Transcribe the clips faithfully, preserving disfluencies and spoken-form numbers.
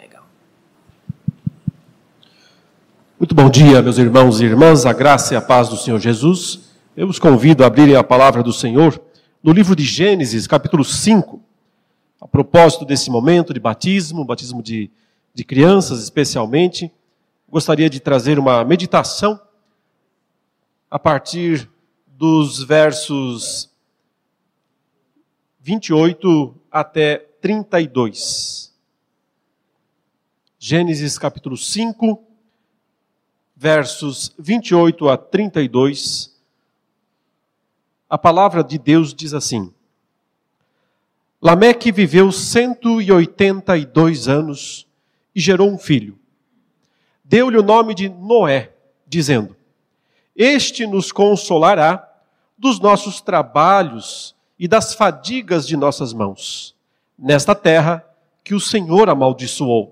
legal. Muito bom dia, meus irmãos e irmãs, a graça e a paz do Senhor Jesus. Eu os convido a abrirem a palavra do Senhor no livro de Gênesis, capítulo cinco. A propósito desse momento de batismo, batismo de, de crianças especialmente, gostaria de trazer uma meditação a partir dos versos vinte e oito até trinta e dois. Gênesis capítulo cinco, versos vinte e oito a trinta e dois, a palavra de Deus diz assim: Lameque viveu cento e oitenta e dois anos e gerou um filho. Deu-lhe o nome de Noé, dizendo: Este nos consolará dos nossos trabalhos e das fadigas de nossas mãos, nesta terra que o Senhor amaldiçoou.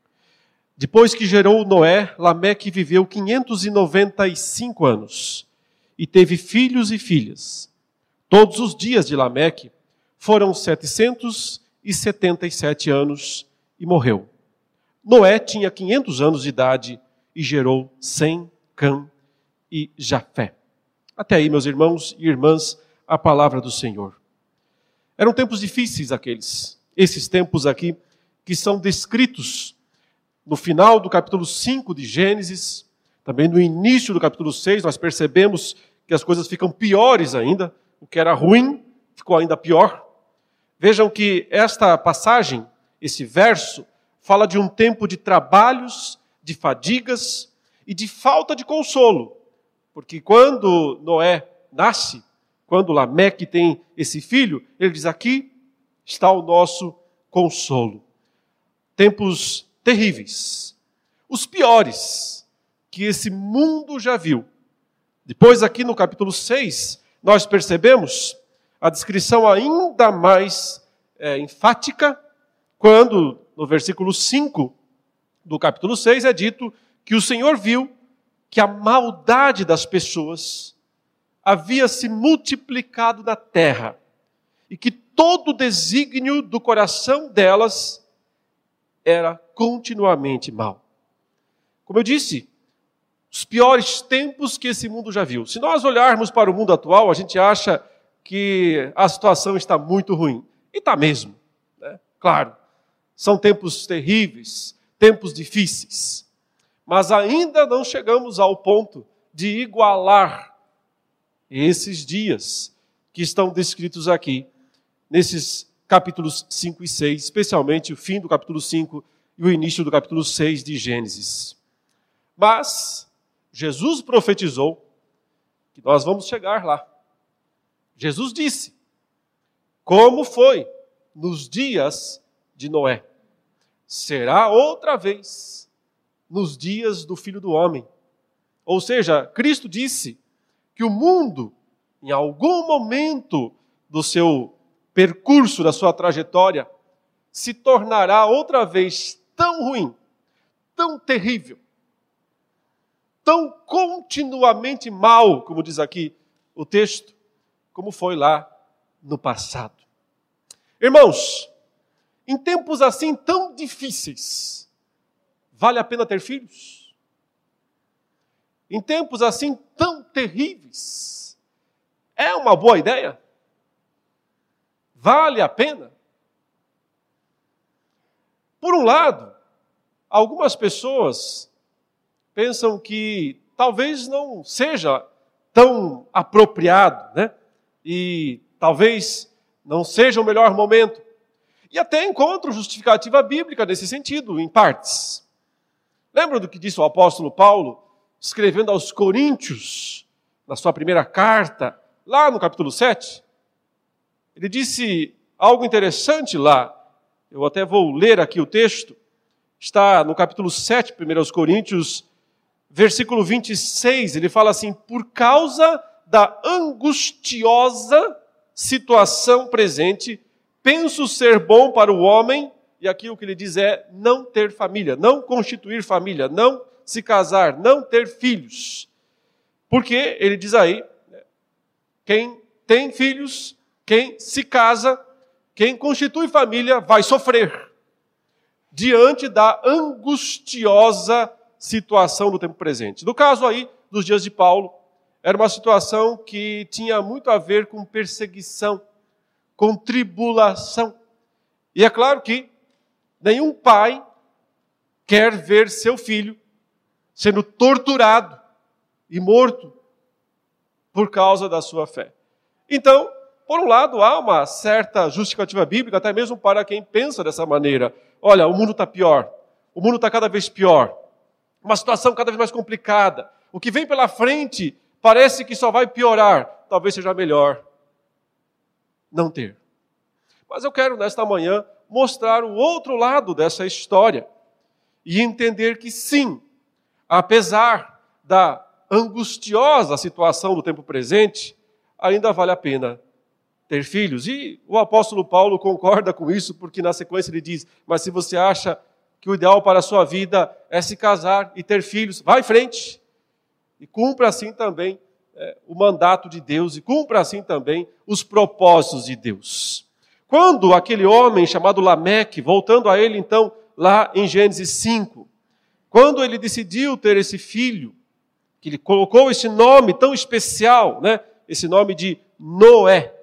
Depois que gerou Noé, Lameque viveu quinhentos e noventa e cinco anos e teve filhos e filhas. Todos os dias de Lameque foram setecentos e setenta e sete anos e morreu. Noé tinha quinhentos anos de idade e gerou Sem, Cã e Jafé. Até aí, meus irmãos e irmãs, a palavra do Senhor. Eram tempos difíceis aqueles, esses tempos aqui que são descritos no final do capítulo cinco de Gênesis, também no início do capítulo seis, nós percebemos que as coisas ficam piores ainda. O que era ruim ficou ainda pior. Vejam que esta passagem, esse verso, fala de um tempo de trabalhos, de fadigas e de falta de consolo. Porque quando Noé nasce, quando Lameque tem esse filho, ele diz: aqui está o nosso consolo. Tempos terríveis, os piores que esse mundo já viu. Depois aqui no capítulo seis, nós percebemos a descrição ainda mais é, enfática, quando no versículo cinco do capítulo seis é dito que o Senhor viu que a maldade das pessoas havia se multiplicado na terra e que todo o desígnio do coração delas era continuamente mal. Como eu disse, os piores tempos que esse mundo já viu. Se nós olharmos para o mundo atual, a gente acha que a situação está muito ruim. E está mesmo, né? Claro, são tempos terríveis, tempos difíceis. Mas ainda não chegamos ao ponto de igualar esses dias que estão descritos aqui, nesses capítulos cinco e seis, especialmente o fim do capítulo cinco e o início do capítulo seis de Gênesis. Mas Jesus profetizou que nós vamos chegar lá. Jesus disse como foi nos dias de Noé, será outra vez nos dias do Filho do Homem. Ou seja, Cristo disse que o mundo, em algum momento do seu percurso, da sua trajetória, se tornará outra vez tão ruim, tão terrível, tão continuamente mal, como diz aqui o texto, como foi lá no passado. Irmãos, em tempos assim tão difíceis, vale a pena ter filhos? Em tempos assim tão terríveis, é uma boa ideia? Vale a pena? Por um lado, algumas pessoas pensam que talvez não seja tão apropriado, né? E talvez não seja o melhor momento. E até encontro justificativa bíblica nesse sentido, em partes. Lembra do que disse o apóstolo Paulo, escrevendo aos Coríntios, na sua primeira carta, lá no capítulo sete? Ele disse algo interessante lá. Eu até vou ler aqui o texto. Está no capítulo sete, primeiro Coríntios, versículo vinte e seis. Ele fala assim: por causa da angustiosa situação presente, penso ser bom para o homem, e aqui o que ele diz é não ter família, não constituir família, não se casar, não ter filhos. Porque ele diz aí, quem tem filhos, quem se casa, quem constitui família vai sofrer. diante da angustiosa situação do tempo presente. No caso aí, dos dias de Paulo, era uma situação que tinha muito a ver com perseguição, com tribulação. E é claro que nenhum pai quer ver seu filho sendo torturado e morto por causa da sua fé. Então, por um lado, há uma certa justificativa bíblica, até mesmo para quem pensa dessa maneira. Olha, o mundo está pior, o mundo está cada vez pior, uma situação cada vez mais complicada. O que vem pela frente parece que só vai piorar. Talvez seja melhor não ter. Mas eu quero, nesta manhã, mostrar o outro lado dessa história e entender que sim, apesar da angustiosa situação do tempo presente, ainda vale a pena ter filhos. E o apóstolo Paulo concorda com isso, porque na sequência ele diz, mas se você acha que o ideal para a sua vida é se casar e ter filhos, vá em frente. E cumpra assim também é, o mandato de Deus, e cumpra assim também os propósitos de Deus. Quando aquele homem chamado Lameque, voltando a ele então, lá em Gênesis cinco, quando ele decidiu ter esse filho, que ele colocou esse nome tão especial, né, esse nome de Noé,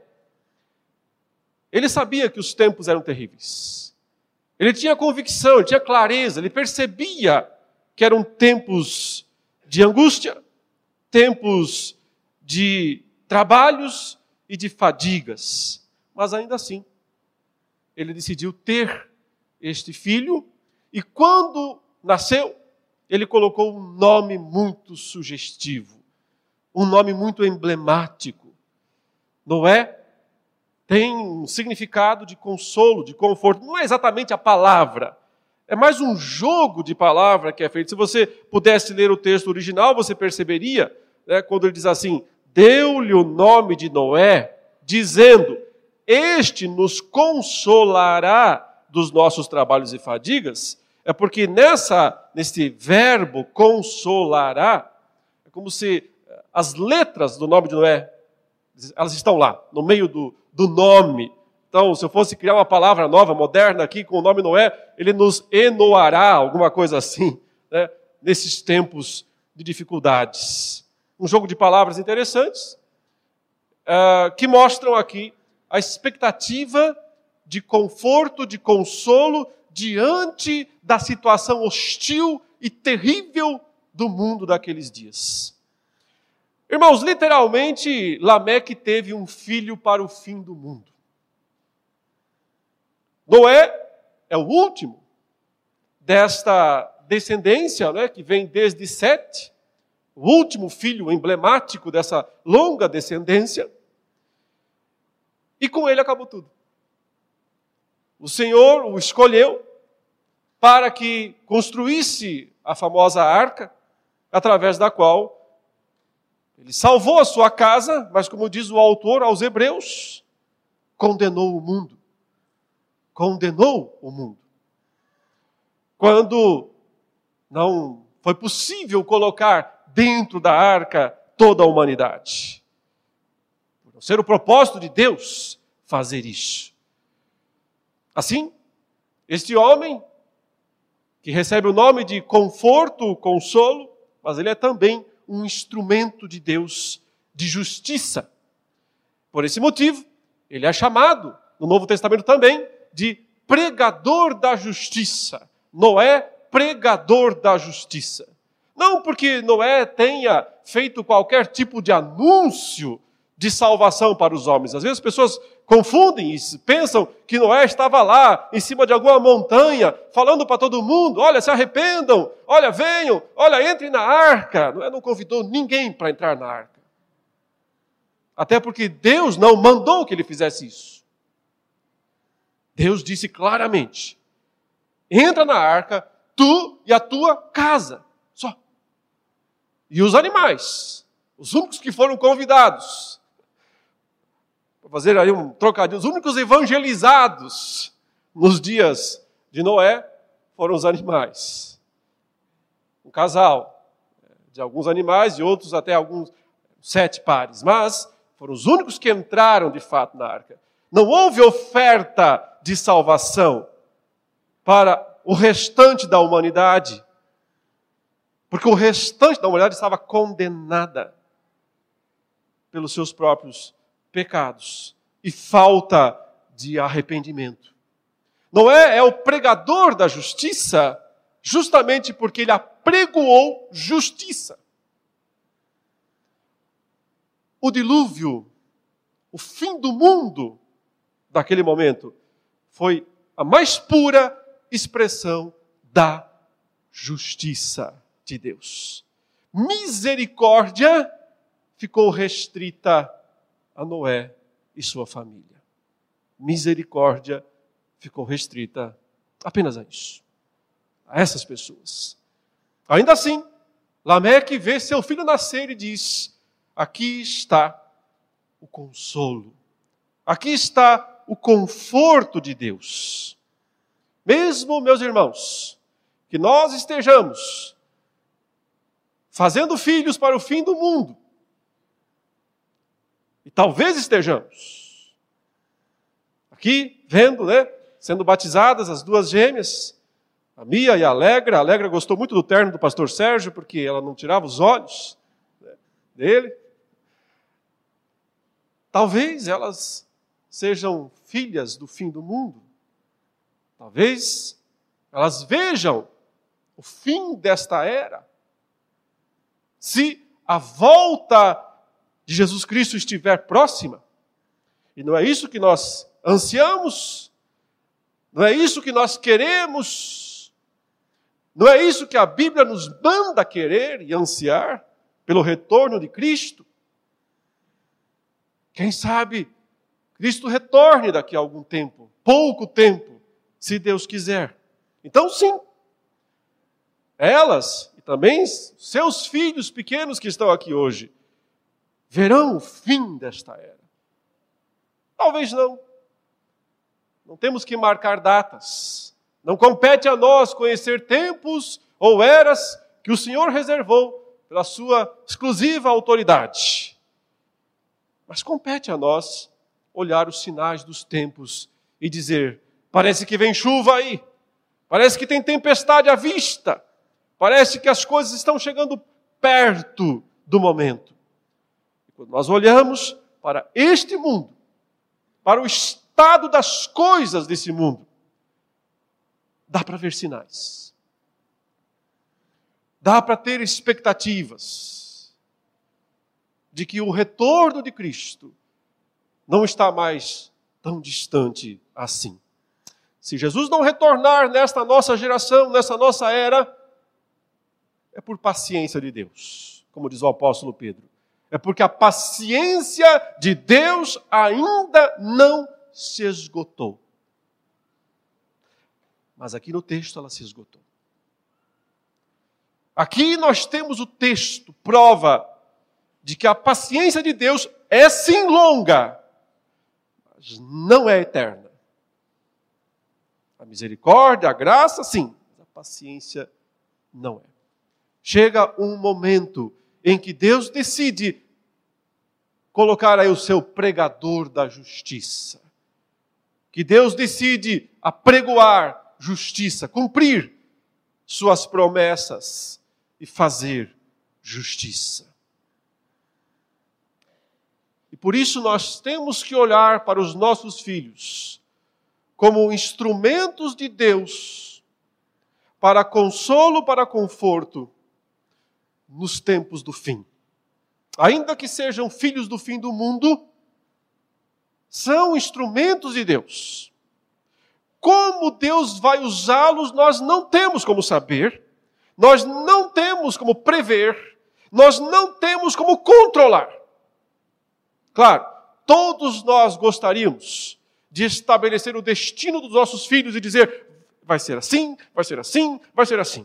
ele sabia que os tempos eram terríveis. Ele tinha convicção, ele tinha clareza, ele percebia que eram tempos de angústia, tempos de trabalhos e de fadigas. Mas ainda assim, ele decidiu ter este filho, e quando nasceu, ele colocou um nome muito sugestivo, um nome muito emblemático. Noé tem um significado de consolo, de conforto. Não é exatamente a palavra, é mais um jogo de palavra que é feito. Se você pudesse ler o texto original, você perceberia, né, quando ele diz assim, deu-lhe o nome de Noé, dizendo, este nos consolará dos nossos trabalhos e fadigas. É porque nessa, nesse verbo consolará, é como se as letras do nome de Noé, elas estão lá, no meio do, do nome. Então, se eu fosse criar uma palavra nova, moderna aqui, com o nome Noé, ele nos enoará, alguma coisa assim, né, nesses tempos de dificuldades. Um jogo de palavras interessantes, uh, que mostram aqui a expectativa de conforto, de consolo, diante da situação hostil e terrível do mundo daqueles dias. Irmãos, literalmente, Lameque teve um filho para o fim do mundo. Noé é o último desta descendência, né, que vem desde Sete, o último filho emblemático dessa longa descendência, e com ele acabou tudo. O Senhor o escolheu para que construísse a famosa arca, através da qual ele salvou a sua casa, mas como diz o autor aos Hebreus, condenou o mundo. Condenou o mundo. Quando não foi possível colocar dentro da arca toda a humanidade. Por não ser o propósito de Deus fazer isso. Assim, este homem, que recebe o nome de conforto, consolo, mas ele é também um instrumento de Deus de justiça. Por esse motivo, ele é chamado, no Novo Testamento também, de pregador da justiça. Noé, pregador da justiça. Não porque Noé tenha feito qualquer tipo de anúncio de salvação para os homens. Às vezes as pessoas confundem isso, pensam que Noé estava lá, em cima de alguma montanha, falando para todo mundo, olha, se arrependam, olha, venham, olha, entrem na arca. Noé não convidou ninguém para entrar na arca. Até porque Deus não mandou que ele fizesse isso. Deus disse claramente, entra na arca, tu e a tua casa, só. E os animais, os únicos que foram convidados, para fazer aí um trocadilho, os únicos evangelizados nos dias de Noé foram os animais. Um casal de alguns animais e outros até alguns sete pares, mas foram os únicos que entraram de fato na arca. Não houve oferta de salvação para o restante da humanidade. Porque o restante da humanidade estava condenada pelos seus próprios pecados e falta de arrependimento. Noé é o pregador da justiça justamente porque ele apregoou justiça. O dilúvio, o fim do mundo daquele momento, foi a mais pura expressão da justiça de Deus. Misericórdia ficou restrita a Noé e sua família. Misericórdia ficou restrita apenas a isso, a essas pessoas. Ainda assim, Lameque vê seu filho nascer e diz: aqui está o consolo, aqui está o conforto de Deus. Mesmo, meus irmãos, que nós estejamos fazendo filhos para o fim do mundo, e talvez estejamos aqui vendo, né, sendo batizadas as duas gêmeas, a Mia e a Alegra. A Alegra gostou muito do terno do pastor Sérgio, porque ela não tirava os olhos, né, dele. Talvez elas sejam filhas do fim do mundo. Talvez elas vejam o fim desta era. Se a volta de Jesus Cristo estiver próxima, e não é isso que nós ansiamos, não é isso que nós queremos, não é isso que a Bíblia nos manda querer e ansiar pelo retorno de Cristo. Quem sabe Cristo retorne daqui a algum tempo, pouco tempo, se Deus quiser. Então sim, elas e também seus filhos pequenos que estão aqui hoje verão o fim desta era. Talvez não. Não temos que marcar datas. Não compete a nós conhecer tempos ou eras que o Senhor reservou pela sua exclusiva autoridade. Mas compete a nós olhar os sinais dos tempos e dizer: parece que vem chuva aí, parece que tem tempestade à vista, parece que as coisas estão chegando perto do momento. E quando nós olhamos para este mundo, para o estado das coisas desse mundo, dá para ver sinais. Dá para ter expectativas de que o retorno de Cristo não está mais tão distante assim. Se Jesus não retornar nesta nossa geração, nessa nossa era, é por paciência de Deus, como diz o apóstolo Pedro. É porque a paciência de Deus ainda não se esgotou. Mas aqui no texto ela se esgotou. Aqui nós temos o texto, prova de que a paciência de Deus é sim longa, mas não é eterna. A misericórdia, a graça, sim, mas a paciência não é. Chega um momento em que Deus decide colocar aí o seu pregador da justiça. Que Deus decide apregoar justiça, cumprir suas promessas e fazer justiça. E por isso nós temos que olhar para os nossos filhos como instrumentos de Deus para consolo, para conforto nos tempos do fim. Ainda que sejam filhos do fim do mundo, são instrumentos de Deus. Como Deus vai usá-los, nós não temos como saber, nós não temos como prever, nós não temos como controlar. Claro, todos nós gostaríamos de estabelecer o destino dos nossos filhos e dizer: vai ser assim, vai ser assim, vai ser assim.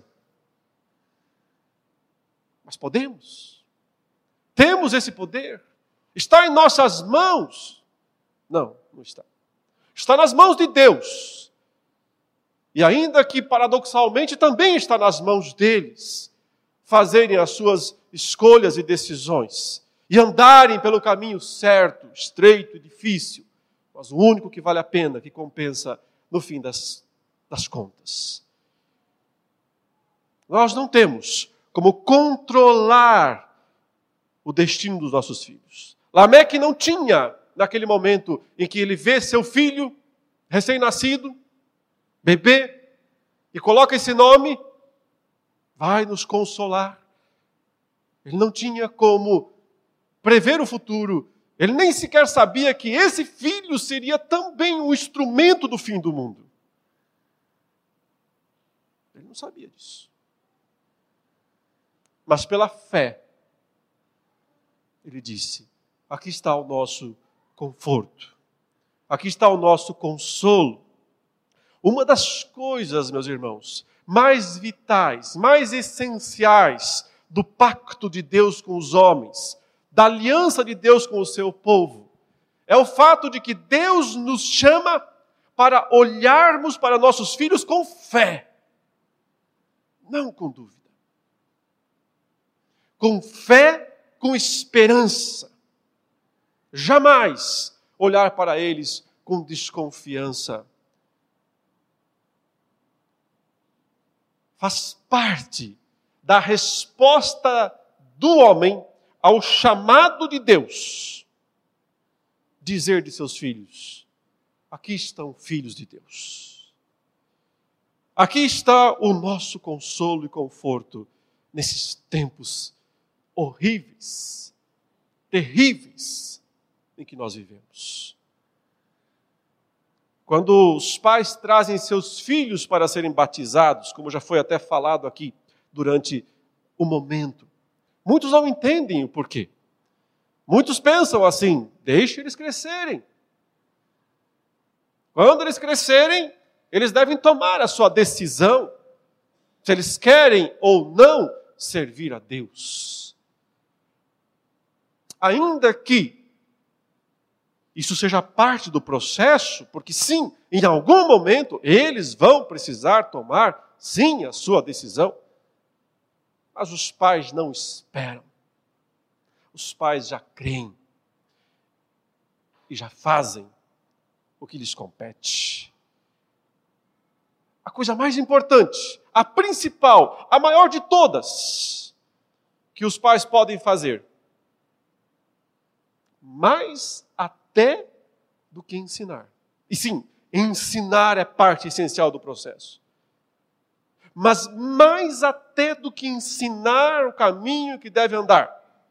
Mas podemos? Temos esse poder? Está em nossas mãos? Não, não está. Está nas mãos de Deus. E ainda que paradoxalmente também está nas mãos deles fazerem as suas escolhas e decisões e andarem pelo caminho certo, estreito e difícil, mas o único que vale a pena, que compensa no fim das, das contas. Nós não temos como controlar o destino dos nossos filhos. Lameque não tinha, naquele momento em que ele vê seu filho recém-nascido, bebê, e coloca esse nome, vai nos consolar. Ele não tinha como prever o futuro. Ele nem sequer sabia que esse filho seria também um instrumento do fim do mundo. Ele não sabia disso. Mas pela fé, ele disse, aqui está o nosso conforto. Aqui está o nosso consolo. Uma das coisas, meus irmãos, mais vitais, mais essenciais do pacto de Deus com os homens, da aliança de Deus com o seu povo, é o fato de que Deus nos chama para olharmos para nossos filhos com fé, não com dúvida. Com fé, com esperança. Jamais olhar para eles com desconfiança. Faz parte da resposta do homem ao chamado de Deus, dizer de seus filhos, aqui estão filhos de Deus. Aqui está o nosso consolo e conforto nesses tempos horríveis, terríveis em que nós vivemos. Quando os pais trazem seus filhos para serem batizados, como já foi até falado aqui durante o momento, muitos não entendem o porquê. Muitos pensam assim, deixe eles crescerem. Quando eles crescerem, eles devem tomar a sua decisão, se eles querem ou não servir a Deus. Ainda que isso seja parte do processo, porque sim, em algum momento eles vão precisar tomar, sim, a sua decisão. Mas os pais não esperam. Os pais já creem e já fazem o que lhes compete. A coisa mais importante, a principal, a maior de todas, que os pais podem fazer, mais até do que ensinar. E sim, ensinar é parte essencial do processo. Mas mais até do que ensinar o caminho que deve andar,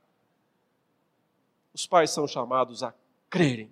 os pais são chamados a crerem,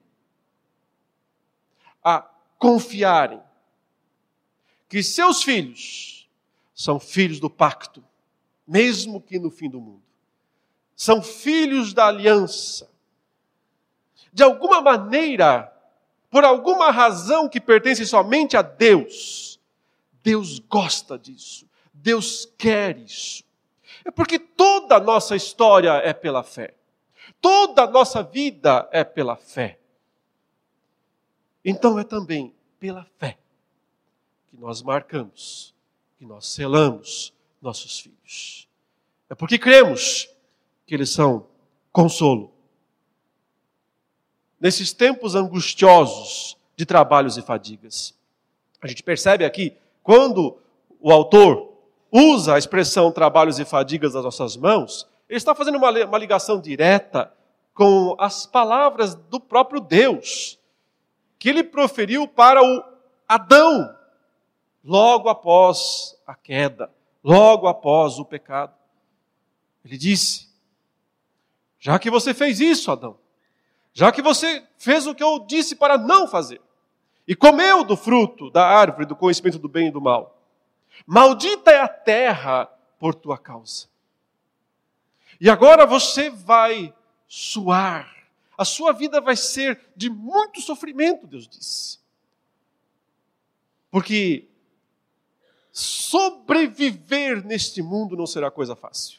a confiarem que seus filhos são filhos do pacto, mesmo que no fim do mundo. São filhos da aliança. De alguma maneira, por alguma razão que pertence somente a Deus, Deus gosta disso. Deus quer isso. É porque toda a nossa história é pela fé. Toda a nossa vida é pela fé. Então é também pela fé que nós marcamos, que nós selamos nossos filhos. É porque cremos que eles são consolo. Nesses tempos angustiosos de trabalhos e fadigas, a gente percebe aqui, quando o autor usa a expressão trabalhos e fadigas das nossas mãos, ele está fazendo uma, uma ligação direta com as palavras do próprio Deus, que ele proferiu para o Adão, logo após a queda, logo após o pecado. Ele disse, já que você fez isso, Adão, já que você fez o que eu disse para não fazer, e comeu do fruto da árvore do conhecimento do bem e do mal, maldita é a terra por tua causa. E agora você vai suar, a sua vida vai ser de muito sofrimento, Deus disse. Porque sobreviver neste mundo não será coisa fácil.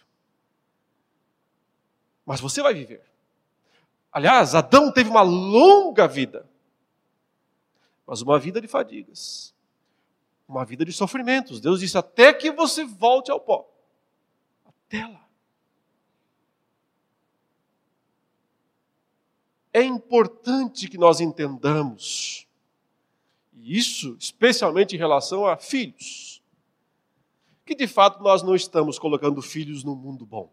Mas você vai viver. Aliás, Adão teve uma longa vida, mas uma vida de fadigas, uma vida de sofrimentos. Deus disse, até que você volte ao pó. Até lá. É importante que nós entendamos, e isso especialmente em relação a filhos, que de fato nós não estamos colocando filhos no mundo bom.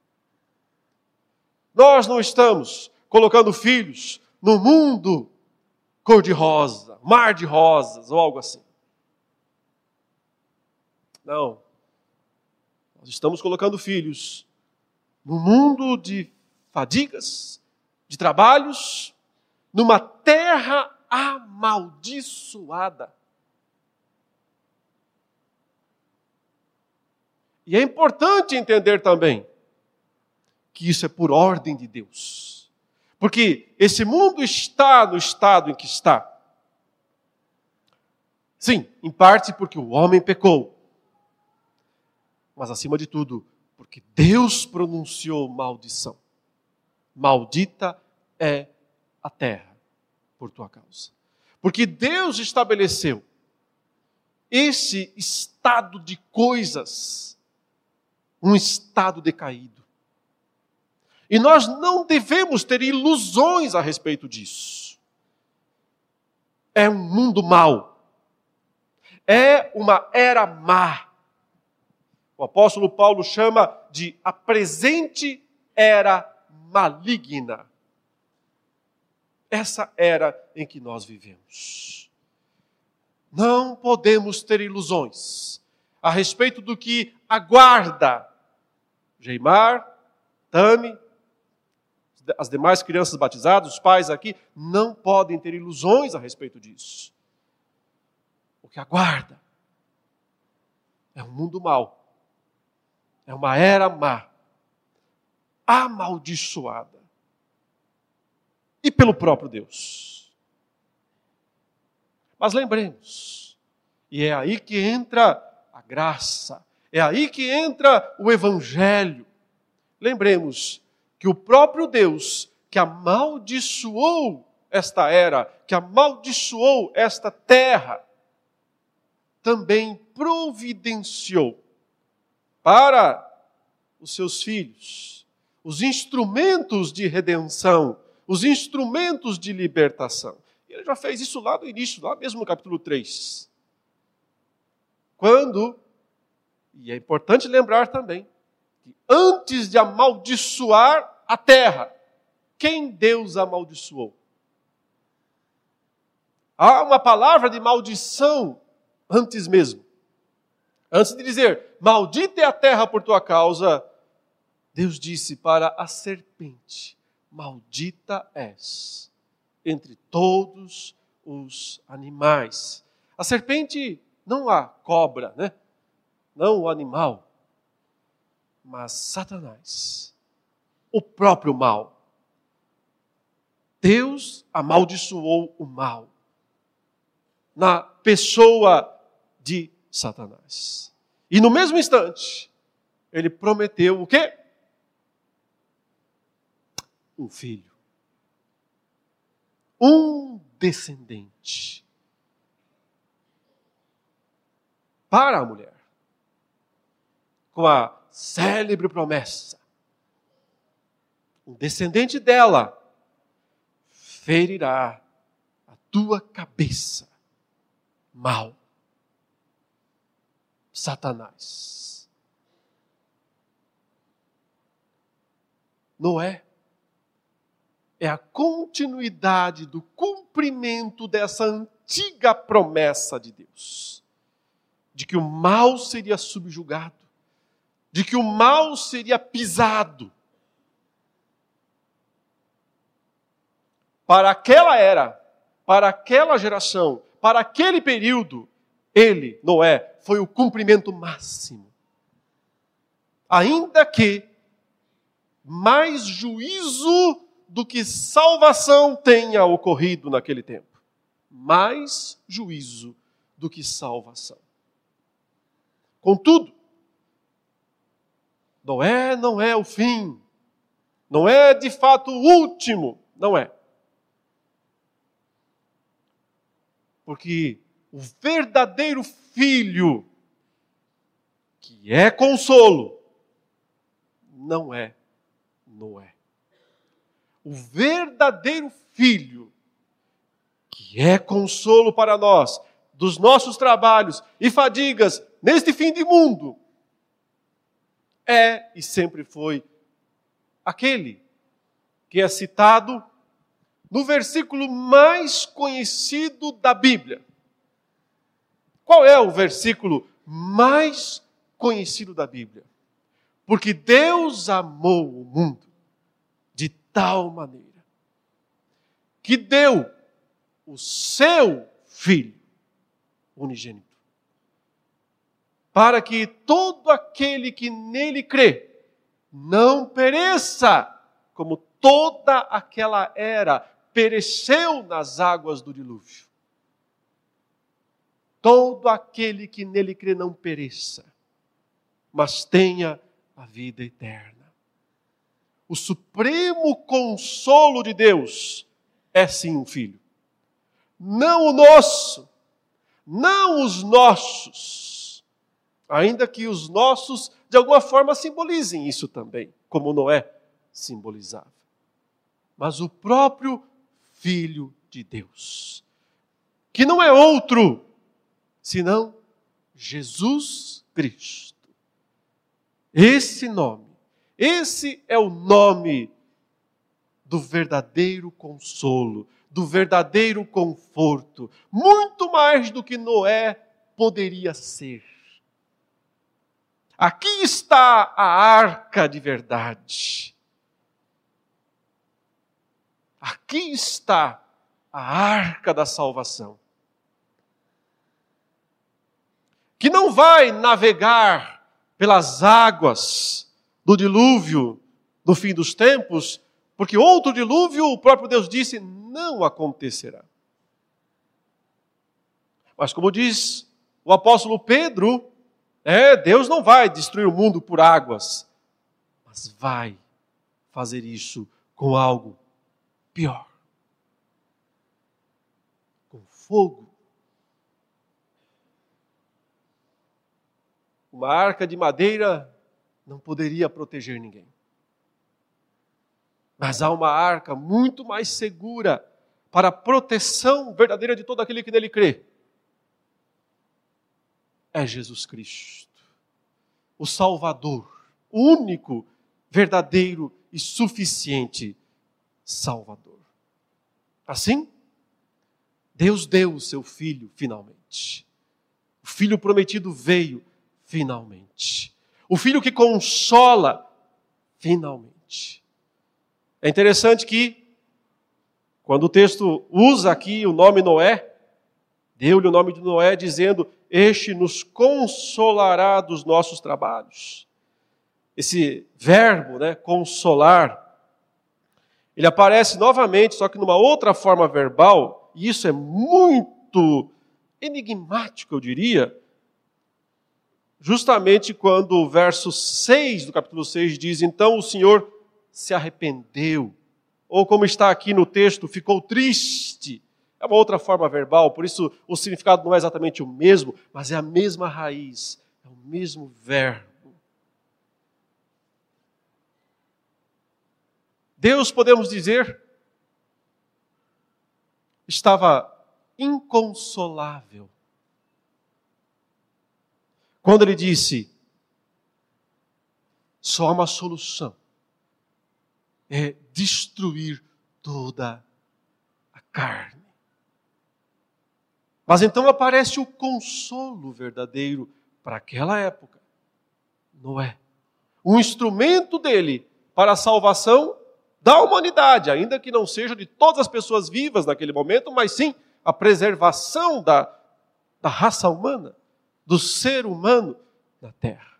Nós não estamos colocando filhos no mundo cor-de-rosa, mar de rosas ou algo assim. Não. Nós estamos colocando filhos no mundo de fadigas, de trabalhos, numa terra amaldiçoada. E é importante entender também que isso é por ordem de Deus. Porque esse mundo está no estado em que está. Sim, em parte porque o homem pecou. Mas acima de tudo, porque Deus pronunciou maldição. Maldita é a terra por tua causa. Porque Deus estabeleceu esse estado de coisas, um estado decaído. E nós não devemos ter ilusões a respeito disso. É um mundo mau. É uma era má. O apóstolo Paulo chama de a presente era maligna. Essa era em que nós vivemos. Não podemos ter ilusões a respeito do que aguarda Geimar, Tami, as demais crianças batizadas, os pais aqui, não podem ter ilusões a respeito disso. O que aguarda é um mundo mau. É uma era má, amaldiçoada. E pelo próprio Deus. Mas lembremos, e é aí que entra a graça, é aí que entra o Evangelho. Lembremos que o próprio Deus, que amaldiçoou esta era, que amaldiçoou esta terra, também providenciou para os seus filhos os instrumentos de redenção, os instrumentos de libertação. E ele já fez isso lá no início, lá mesmo no capítulo três. Quando, e é importante lembrar também, que antes de amaldiçoar a terra, quem Deus amaldiçoou? Há uma palavra de maldição antes mesmo. Antes de dizer, maldita é a terra por tua causa, Deus disse para a serpente, maldita és entre todos os animais. A serpente, não a cobra, né? Não o animal, mas Satanás, o próprio mal. Deus amaldiçoou o mal na pessoa de Satanás. E no mesmo instante, ele prometeu o quê? Um filho. Um descendente. Para a mulher. Com a célebre promessa. Um descendente dela ferirá a tua cabeça. Mal. Satanás. Noé é a continuidade do cumprimento dessa antiga promessa de Deus. De que o mal seria subjugado. De que o mal seria pisado. Para aquela era, para aquela geração, para aquele período, ele, Noé, foi o cumprimento máximo. Ainda que mais juízo do que salvação tenha ocorrido naquele tempo. Mais juízo do que salvação. Contudo, Noé não é o fim. Não é de fato o último. Não é. Porque o verdadeiro filho, que é consolo, não é Noé. O verdadeiro filho, que é consolo para nós, dos nossos trabalhos e fadigas neste fim de mundo, é e sempre foi aquele que é citado no versículo mais conhecido da Bíblia. Qual é o versículo mais conhecido da Bíblia? Porque Deus amou o mundo de tal maneira que deu o seu Filho unigênito, para que todo aquele que nele crê não pereça, como toda aquela era pereceu nas águas do dilúvio. Todo aquele que nele crê não pereça, mas tenha a vida eterna. O supremo consolo de Deus é sim o Filho. Não o nosso, não os nossos, ainda que os nossos de alguma forma simbolizem isso também, como Noé simbolizava. Mas o próprio Filho de Deus, que não é outro senão Jesus Cristo. Esse nome, esse é o nome do verdadeiro consolo, do verdadeiro conforto, muito mais do que Noé poderia ser. Aqui está a arca de verdade. Aqui está a arca da salvação, que não vai navegar pelas águas do dilúvio no fim dos tempos, porque outro dilúvio, o próprio Deus disse, não acontecerá. Mas como diz o apóstolo Pedro, é, Deus não vai destruir o mundo por águas, mas vai fazer isso com algo pior. Com fogo. Uma arca de madeira não poderia proteger ninguém. Mas há uma arca muito mais segura para a proteção verdadeira de todo aquele que nele crê. É Jesus Cristo, o Salvador, o único, verdadeiro e suficiente Salvador. Assim, Deus deu o seu Filho finalmente. O Filho prometido veio finalmente. O Filho que consola finalmente. É interessante que, quando o texto usa aqui o nome Noé, deu-lhe o nome de Noé dizendo, este nos consolará dos nossos trabalhos. Esse verbo, né, consolar, ele aparece novamente, só que numa outra forma verbal, e isso é muito enigmático, eu diria, justamente quando o verso seis do capítulo seis diz, então o Senhor se arrependeu, ou como está aqui no texto, ficou triste. É uma outra forma verbal, por isso o significado não é exatamente o mesmo, mas é a mesma raiz, é o mesmo verbo. Deus, podemos dizer, estava inconsolável quando ele disse, só há uma solução, é destruir toda a carne. Mas então aparece o consolo verdadeiro para aquela época. Noé. Um instrumento dele para a salvação da humanidade, ainda que não seja de todas as pessoas vivas naquele momento, mas sim a preservação da, da raça humana, do ser humano na terra.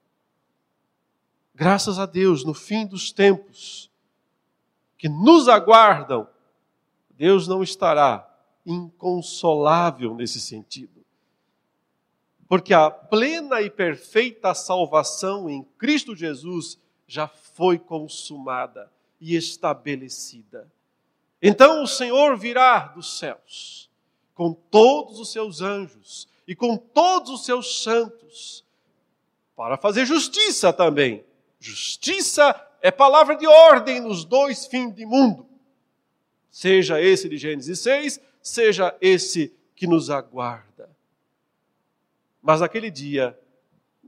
Graças a Deus, no fim dos tempos que nos aguardam, Deus não estará inconsolável nesse sentido. Porque a plena e perfeita salvação em Cristo Jesus já foi consumada e estabelecida. Então o Senhor virá dos céus, com todos os seus anjos e com todos os seus santos, para fazer justiça também. Justiça é palavra de ordem nos dois fins do mundo. Seja esse de Gênesis seis, seja esse que nos aguarda. Mas naquele dia,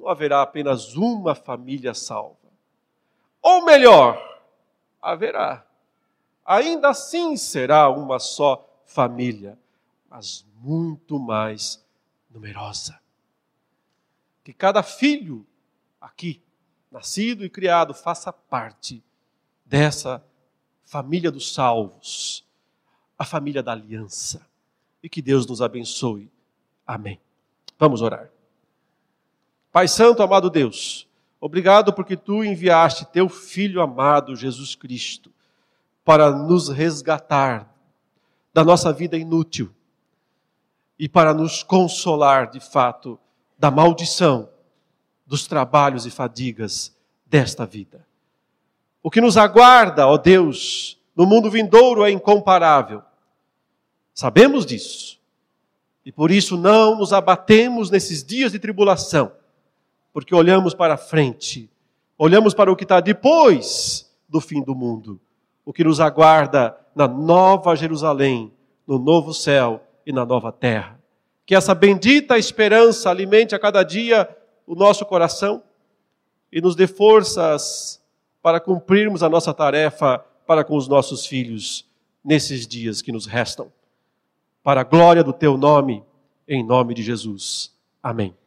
não haverá apenas uma família salva. Ou melhor, haverá. Ainda assim será uma só família, mas muito mais numerosa. Que cada filho aqui, nascido e criado, faça parte dessa família dos salvos, a família da aliança. E que Deus nos abençoe. Amém. Vamos orar. Pai Santo, amado Deus, obrigado porque Tu enviaste Teu Filho amado, Jesus Cristo, para nos resgatar da nossa vida inútil e para nos consolar, de fato, da maldição dos trabalhos e fadigas desta vida. O que nos aguarda, ó Deus, no mundo vindouro é incomparável. Sabemos disso. E por isso não nos abatemos nesses dias de tribulação, porque olhamos para frente, olhamos para o que está depois do fim do mundo, o que nos aguarda na nova Jerusalém, no novo céu e na nova terra. Que essa bendita esperança alimente a cada dia o nosso coração e nos dê forças para cumprirmos a nossa tarefa para com os nossos filhos nesses dias que nos restam. Para a glória do Teu nome, em nome de Jesus. Amém.